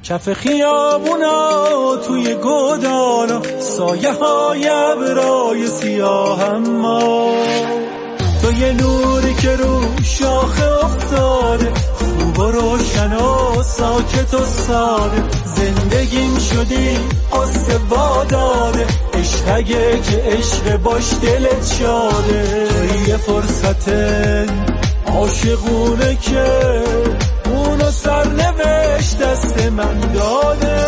کف خیابونا توی گودانا سایه های ابرای سیاه اما تو یه نوری که رو شاخه افتاده خوب و روشن و ساکت و ساده زندگیم شدی قصه واداده عشق اگه که عشق باش دلت شاده توی یه فرصت عاشقونه که اونو سرنوشت دست من داده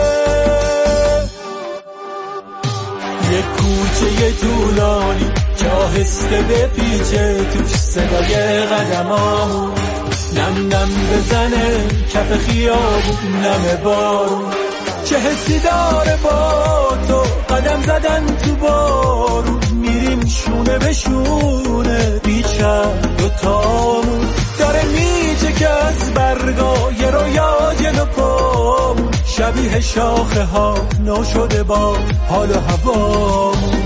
یه کوچه طولانی که آهسته بپیچه توش صدای قدمامون نم نم بزنه کف خیابون نم بارون چه حسی داره با تو قدم زدن تو بارون میریم شونه به شونه بیچه دوتامون داره میجه که از برگای رویا جلو پامون شبیه شاخه ها ناشده با حال و هوامون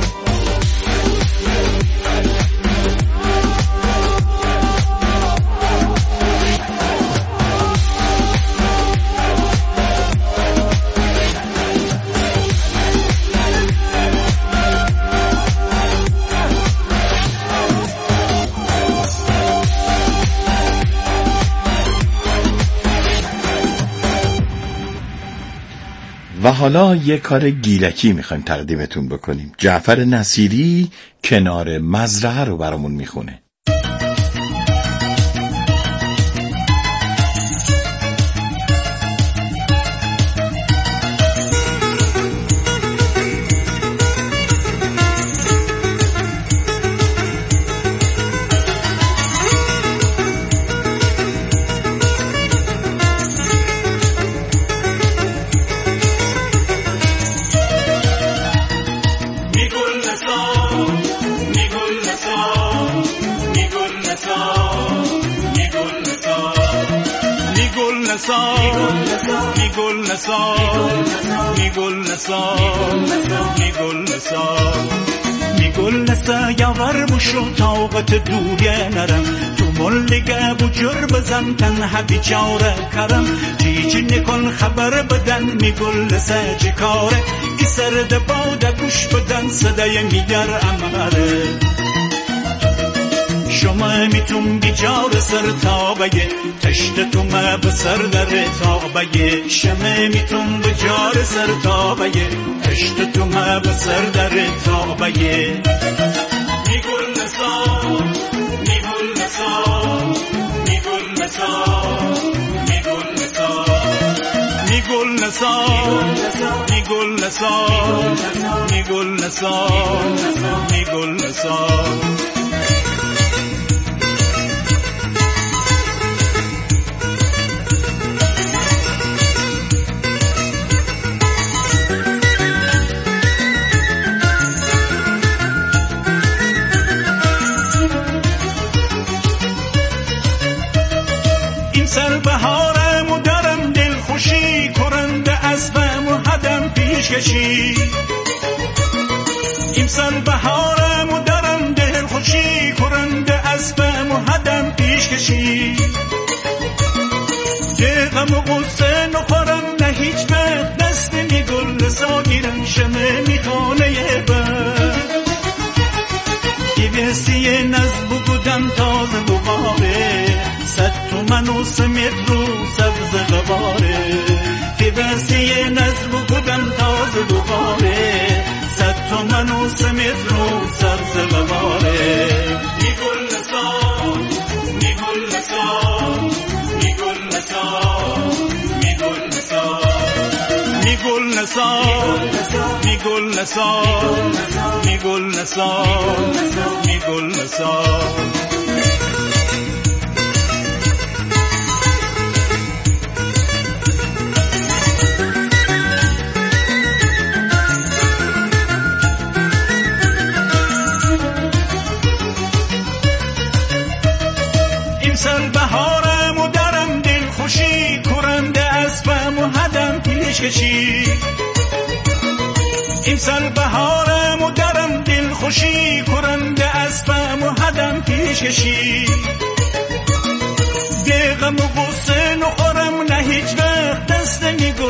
و حالا یه کار گیلکی میخوایم تقدیمتون بکنیم. جعفر نصیری کنار مزرعه رو برامون میخونه. میگل نسا یاور بشو طاقت دوگه نرم تو ملگه بجر بزن تنها بیچاره کرم چیچی نکن خبر بدن میگل نسا چی کاره ای سرد باده گوش بدن صدای میگر امره شما میتون بیجار سر تابگه تشت تو ما بسر در تابگه شما میتون بیجار سر تابگه تشت تو ما بسر در تابگه میگل نسا میگل نسا میگل نسا میگل نسا میگل نسا میگل نسا میگل نسا میگل نسا سر بهارم و درم دل خوشی کرنده اسبم و هدم پیش کشی این سر بهارم و درم دل خوشی کرنده اسبم و هدم پیش کشی دقم و قصه نخورم نه هیچ وقت دست میگل ساگیرم شمه میخانه بر گیوستی نزد بودم تازه بقابه صد تومن و سمت رو سبز غباره گیوستی نزد بودم تازه بقابه صد تومن و سمت رو سبز غباره میگل نسا میگل نسا میگل نسا میگل نسا میگل نسا میگل نسا میگل نسا میگل نسا این سال بهارم و درم دل خوشی کرنده اسبم و هدم پیش کشی این سال بهارم و درم دل خوشی کرنده اسبم و هدم پیش کشی دقم و غصه نخورم نه هیچ وقت دست میگل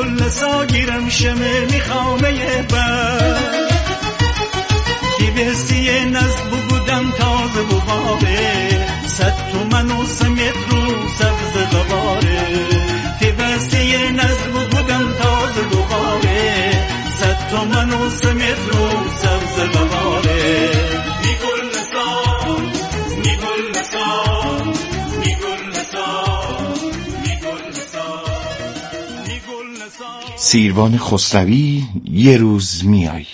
شمه میخوامه بر دیوستی نزد بودم تازه و باقه 100 تومن و 3 متر رو سبز قباره دیوستی نزد بودم تازه و باقه 100 تومن و 3 متر رو سبز قباره میگل نسان میگل نسان میگل نسان میگل نسان میگل نسان سیروان خسروی یه روز میای.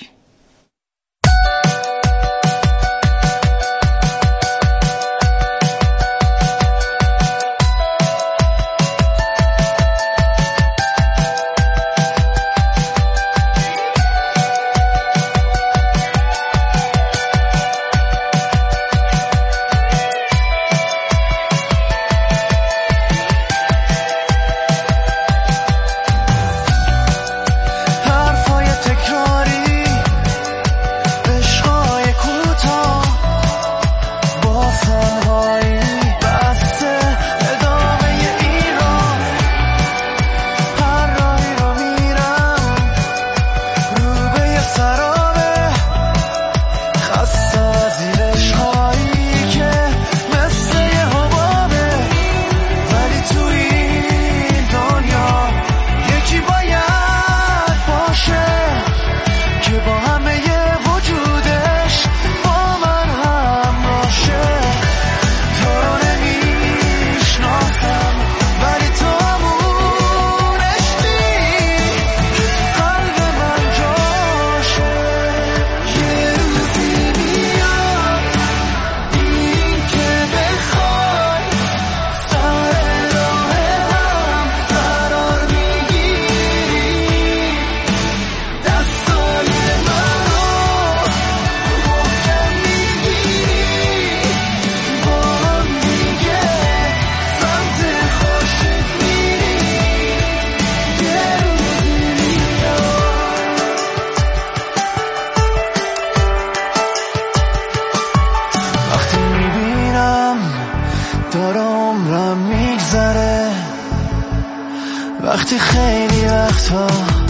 وقتی خیلی وقتا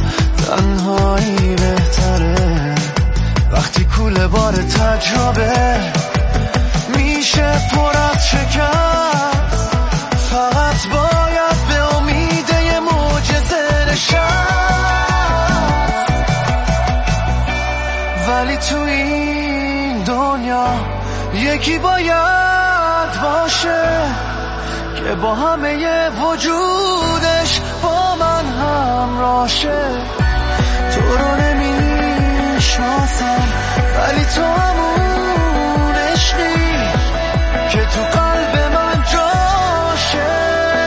تنهایی بهتره، وقتی کوله بار تجربه میشه پر از شکست، فقط باید به امید یه معجزه نشست. ولی تو این دنیا یکی باید باشه که با همه وجودش با من همراشه. تو رو نمیشناسم ولی تو همون عشقی که تو قلب من جاشه.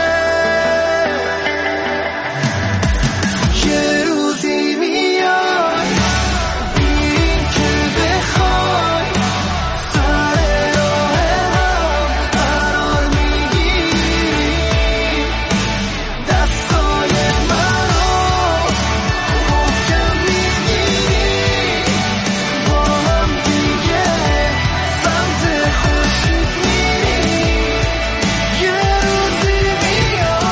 یه روزی میاد این که بخوای سر راه هم قرار میگیری، دستای منو محکم میگیری، با هم دیگه سمت خورشید میری. یه روزی میاد.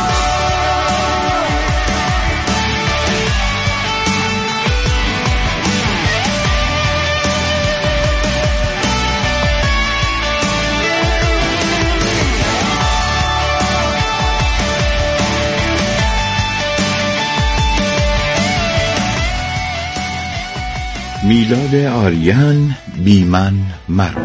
میلاد آریان بی من مرو.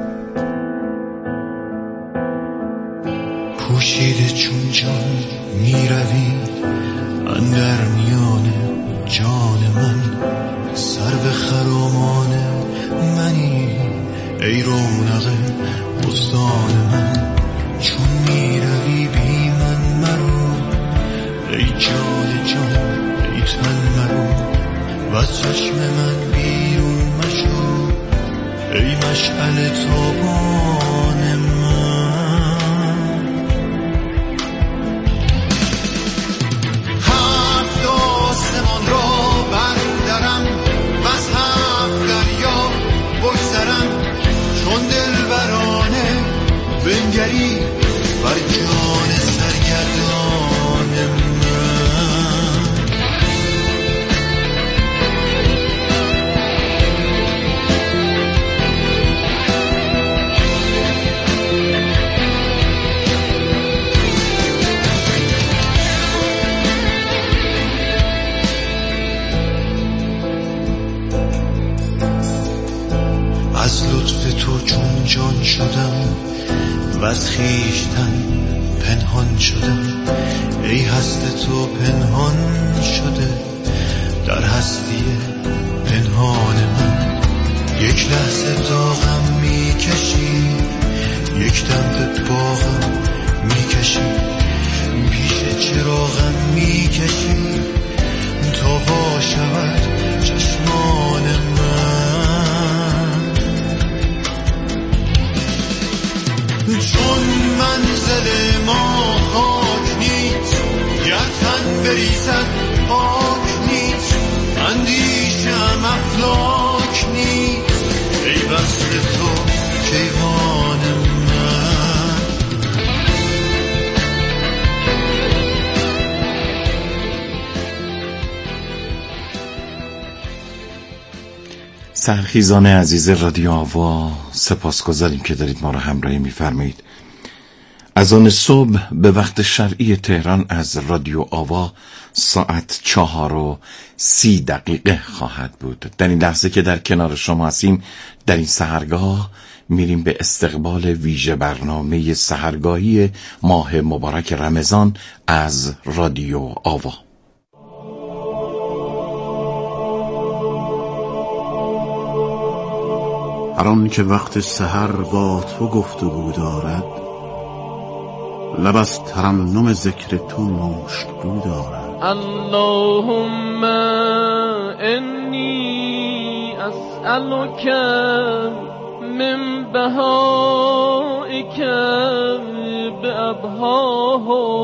پوشیده چون جان میروی اندر میان جان من، سر به خرامان منی ای رونق بستان من. چون میروی بی من مرو ای جان جان ای تن مرو، و از چشم من بیرون مشو ای مشعل تابان من. هفت آسمان را بردرم و از هفت دریا بگذرم، چون دلبرانه بنگری بر جان سرگردان من. از خیشتن پنهان شدم. ای هست تو پنهان شده در هستی پنهان من. یک لحظه داغم میکشی، یک دم به باغم میکشی، پیش چراغم میکشی تا وا شود چشمان من. چون منزل ما خاک نیست، گر تن بریزد پاک نیست، اندیشم افلاک نیست، ای وصل تو کیوان من. سرخیزان عزیز رادیو آوا، سپاسگزاریم که دارید ما را همراهی می‌فرمایید. از آن صبح به وقت شرعی تهران از رادیو آوا ساعت 4:30 خواهد بود. در این لحظه که در کنار شما هستیم، در این سحرگاه میریم به استقبال ویژه برنامه سحرگاهی ماه مبارک رمضان از رادیو آوا. هر آن که وقت سحر با تو گفتگو دارد، لب از ترنم ذکر تو مشک‌گو دارد. اللهم انی اسألک من بهائک بأبهاه.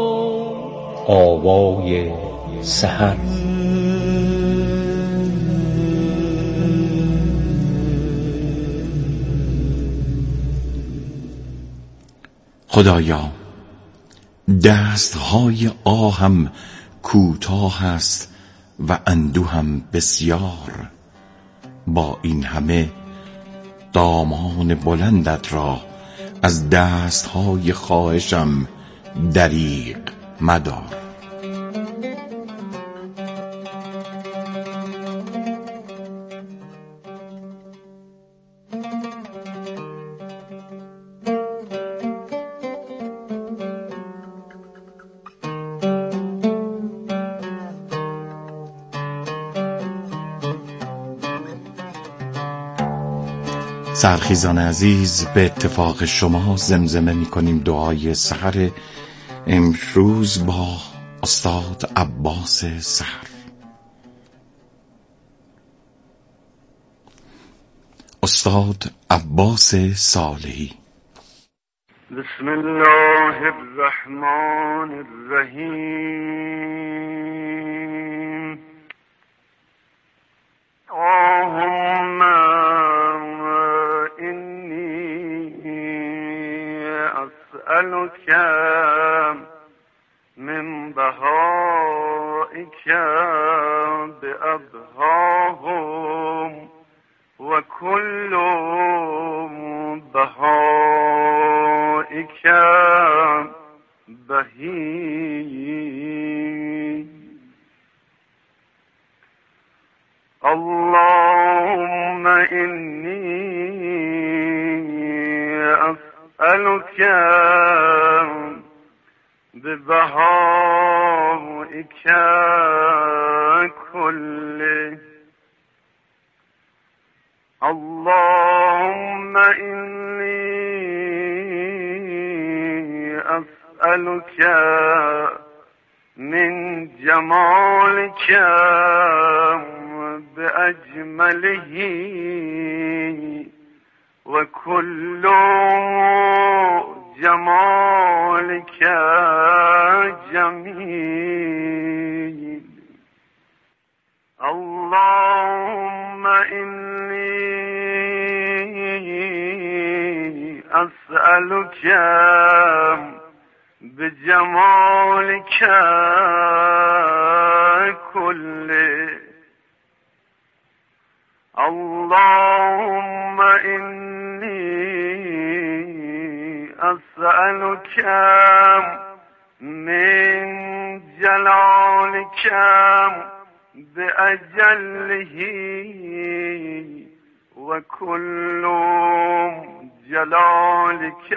آوای سحر. خدایا، دستهای آهم کوتاه است و اندوهم بسیار. با این همه دامان بلندت را از دستهای خواهشم دریغ مدار. سرخیزان عزیز، به اتفاق شما زمزمه می‌کنیم دعای سحر امروز با استاد عباس سحر. استاد عباس صالحی. بسم الله الرحمن الرحیم. اللهم اسألك من بهائك بأبهاهم وكل بهائك بهي. اللهم إني أسألك ببهائك كله. اللهم إني أسألك من جمالك بأجمله وكل جمالك جميل. اللهم إني أسألك بجمالك كله. اللهم إني أسألك من جلالك بأجله وكل جلالك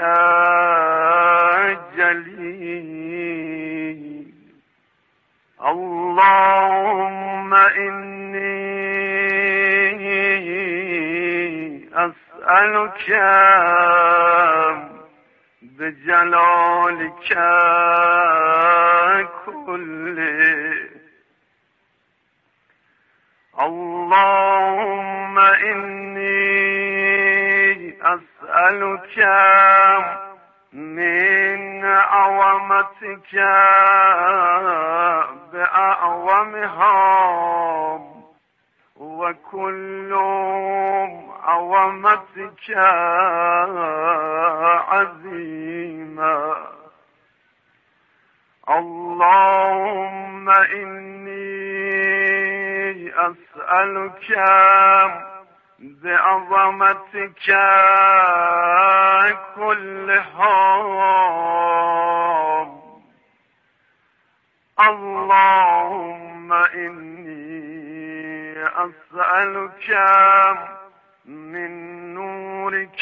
جلیل اللهم إني أسألك بجلالك كله اللهم إني أسألك من عظمتك بأعظمها وكل عظمتك عظيمة اللهم إني أسألك بعظمتك كلها اللهم إني أسألك من نورك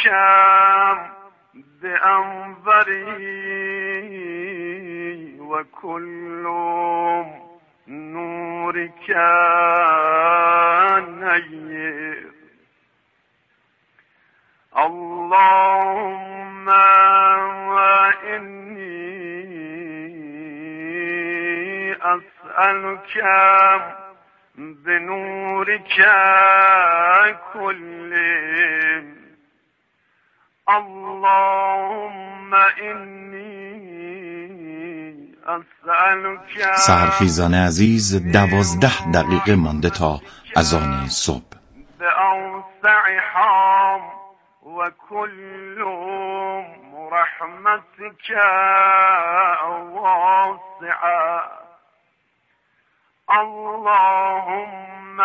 بأنظري وكل نورك نير اللهم إني أسألك بنورك كله اللهم إني أسألك. سحرخیزان عزیز 12 دقیقه مانده تا اذان صبح. بأوسعها وكل رحمتك واسعة اللهم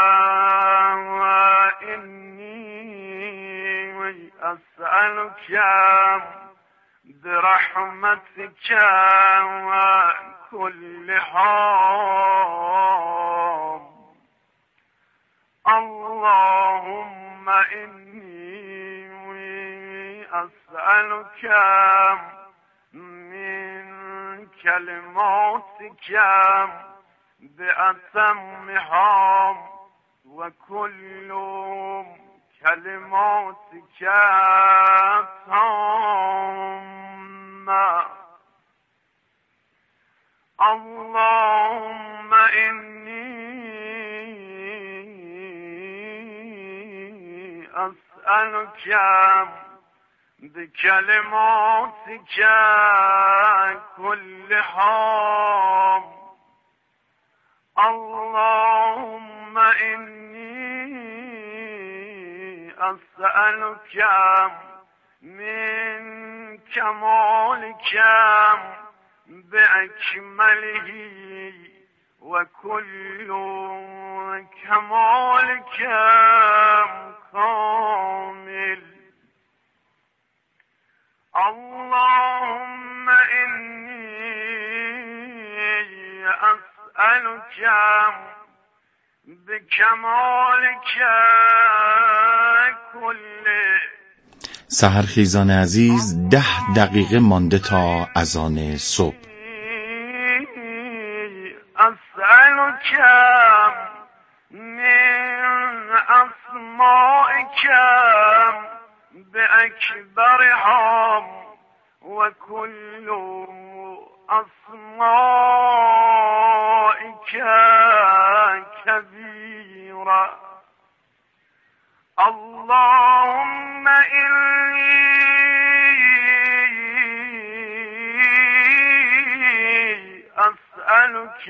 إني أسألك برحمتك كلها اللهم إني أسألك من كلماتك بأتمها وكل كلماتك تامة اللهم إني أسألك بكلماتك كلها اللهم إني أسألك من كمالك بأكمله وكل كمالك كامل اللهم إني أسألك بكمالك كله. سحرخیزان عزیز 10 دقیقه مانده تا اذان صبح. أسألك من أسمائك بأكبرها وكل أسمائك كبيرة اللهم إني أسألك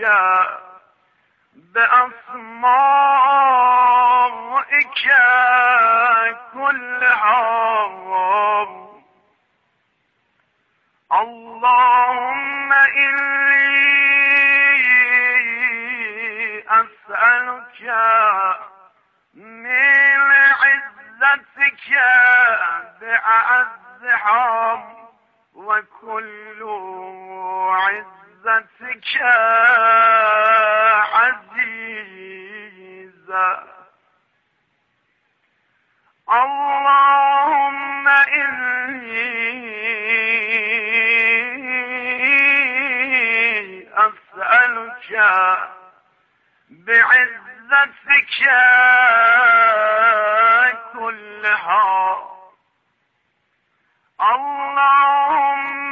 بأسمائك كلها اللهم إني أسألك من عزتك بأعزها وكل عزتك عزيزة اللهم إني أسألك بعزتك كلها اللهم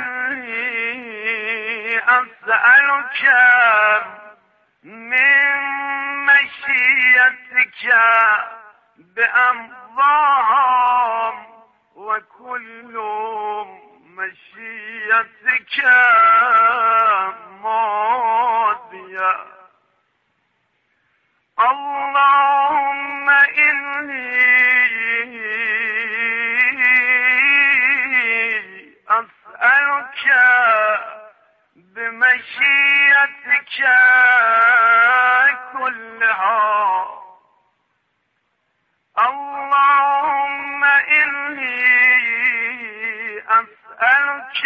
إني أسألك من مشيئتك بأمضاها وكل مشيئتك ماضية اللهم إني أسألك بمشيئتك كلها اللهم إني أسألك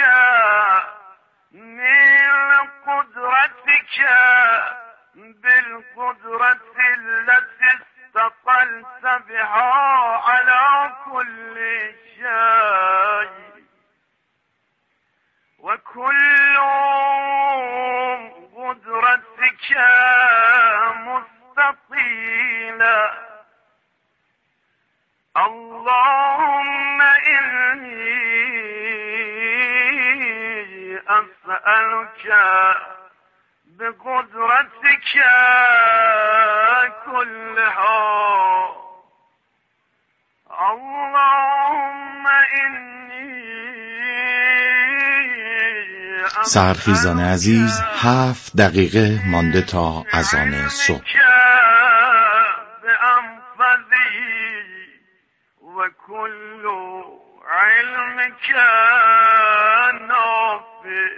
من قدرتك بالقدرة التي استقلت بها على كل شيء وكل قدرتك مستطيلة اللهم إني أسألك بقدرتك كلها اللهم إني سحرخیزان عزیز 7 دقیقه مانده تا اذان صبح. وكل علمك نافذ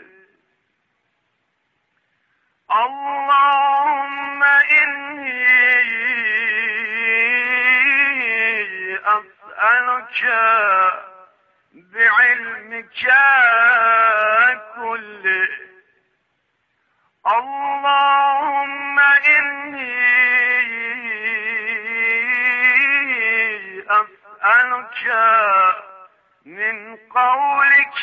اللهم إني أسألك بعلمك كله اللهم إني أسألك من قولك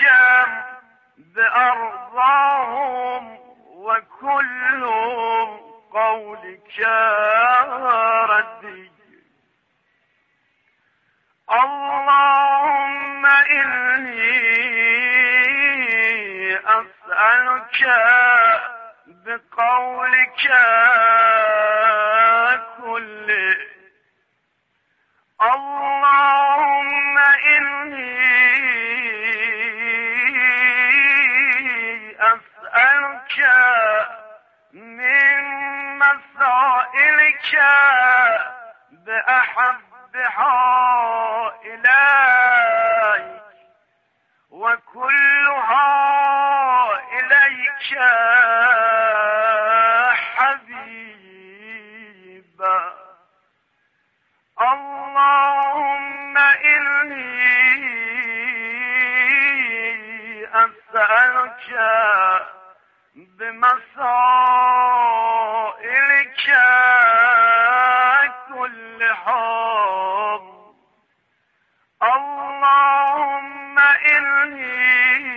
بأرضاهم وكل قولك ردي اللهم إني أسألك بقولك كله اللهم إني أسألك من مسائلك بأحبها إليك وكلها إليك حبيبا اللهم إني أسألك بمسائلك كلها اللهم إني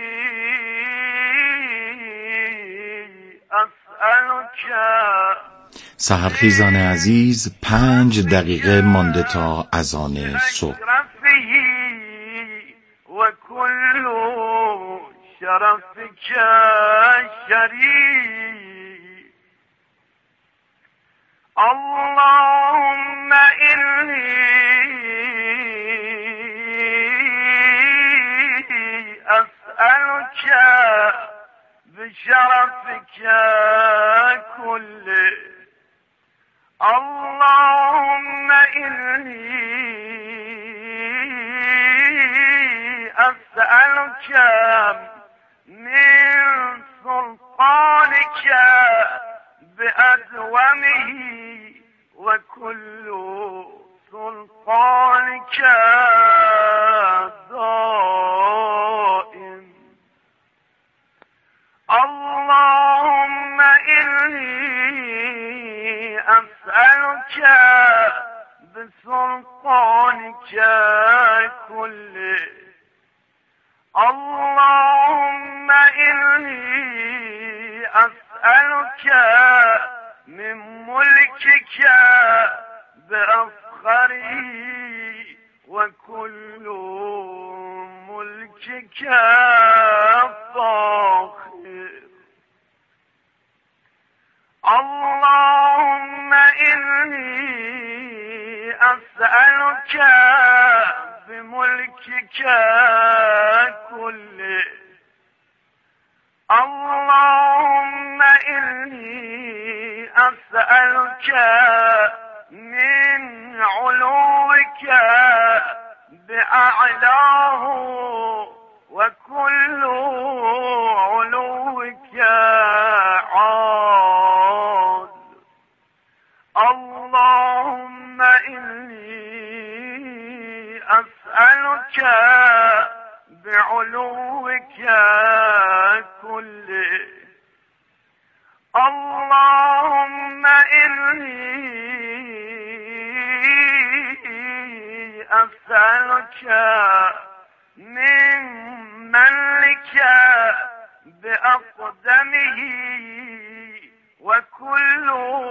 أسألك سحرخیزان عزیز 5 دقیقه مانده تا اذان صبح. و کل شرفک شریف اللهم إني أسألك بشرفك كله اللهم إني أسألك من سلطانك بأدومه وكل سلطانك دائم اللهم إني أسألك بسلطانك كله اللهم إني أسألك من ملكك بأفخره وكل ملكك فاخر. اللهم إني أسألك بملكك كله. اللهم إني أسألك من علوك بأعلاه وكل علوك عال. اللهم إني أسألك بعلوك كله. اللهم إني أسألك من ملك بأقدمه وكل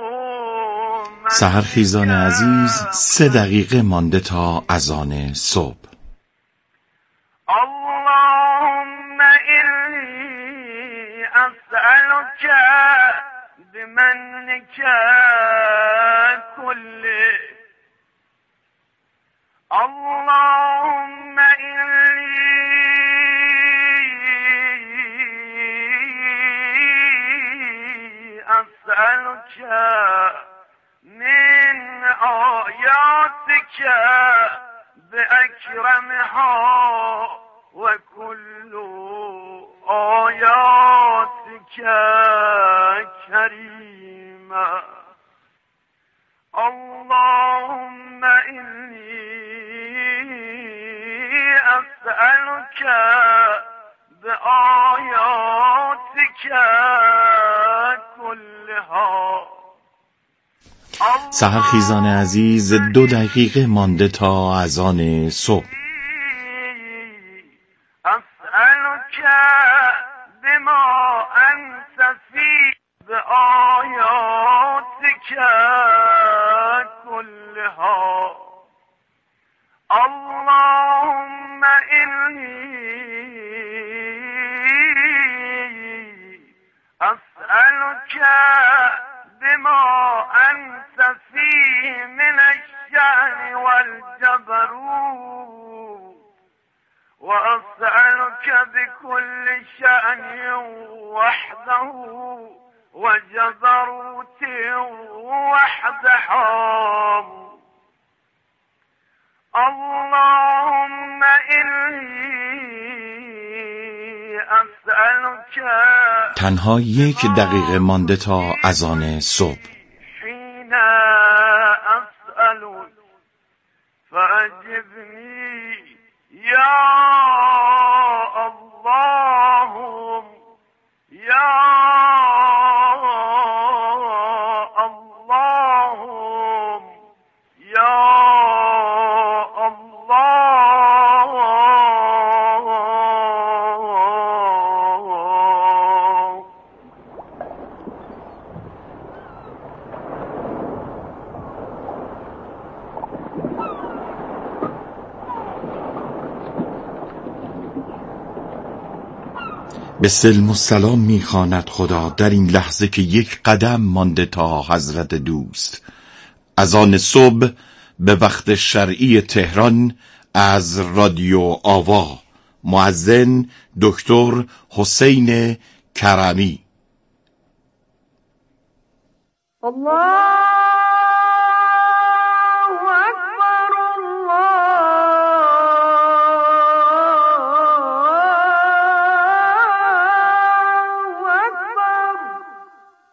سحرخیزان عزیز 3 دقیقه مانده تا اذان صبح. اللهم إني أسألك بمنك كله. اللهم إني أسألك من آياتك بأكرمها وكل آياتك كريمة. اللهم إني أسألك بآياتك كلها. سحرخیزان عزیز 2 دقیقه مانده تا اذان صبح. أسألك بما أنت فيه بآياتك كلها. اللهم إني أسألك بما أنت فيه من الشأن والجبروت. وأسألك بكل شأن وحده وجبروت وحده. اللهم إني أسألك تنها 1 دقیقه مانده تا اذان صبح. حين أسألك فأجبني يا الله يا الله يا به سلم و سلام میخواند خدا در این لحظه که 1 قدم مانده تا حضرت دوست. اذان صبح به وقت شرعی تهران از رادیو آوا. مؤذن دکتر حسین کرمی. الله